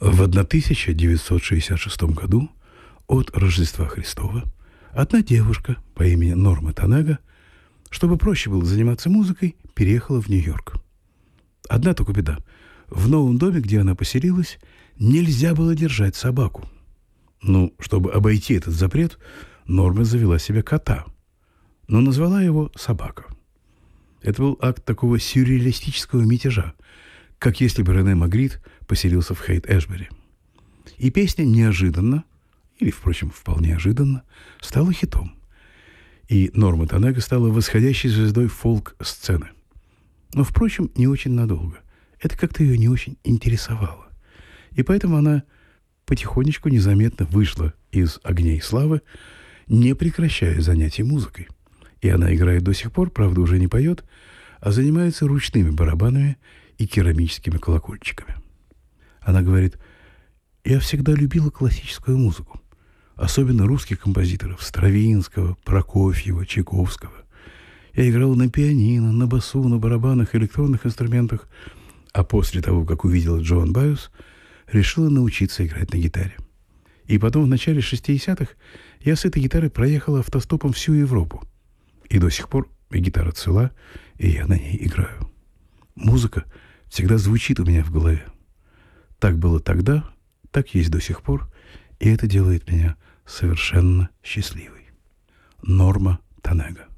В 1966 году от Рождества Христова одна девушка по имени Норма Танега, чтобы проще было заниматься музыкой, переехала в Нью-Йорк. Одна только беда. В новом доме, где она поселилась, нельзя было держать собаку. Чтобы обойти этот запрет, Норма завела себе кота, но назвала его «Собака». Это был акт такого сюрреалистического мятежа, как если бы Рене Магрит поселился в Хейт-Эшбери. И песня неожиданно, или, впрочем, вполне ожиданно, стала хитом. И Норма Танега стала восходящей звездой фолк-сцены. Но, впрочем, не очень надолго. Это как-то ее не очень интересовало. И поэтому она потихонечку, незаметно вышла из огней славы, не прекращая занятий музыкой. И она играет до сих пор, правда, уже не поет, а занимается ручными барабанами и керамическими колокольчиками. Она говорит: «Я всегда любила классическую музыку, особенно русских композиторов Стравинского, Прокофьева, Чайковского. Я играла на пианино, на басу, на барабанах, электронных инструментах, а после того, как увидела Джоан Баиус, решила научиться играть на гитаре. И потом в начале 60-х я с этой гитарой проехала автостопом всю Европу. И до сих пор и гитара цела, и я на ней играю. Музыка всегда звучит у меня в голове. Так было тогда, так есть до сих пор, и это делает меня совершенно счастливой». Норма Танега.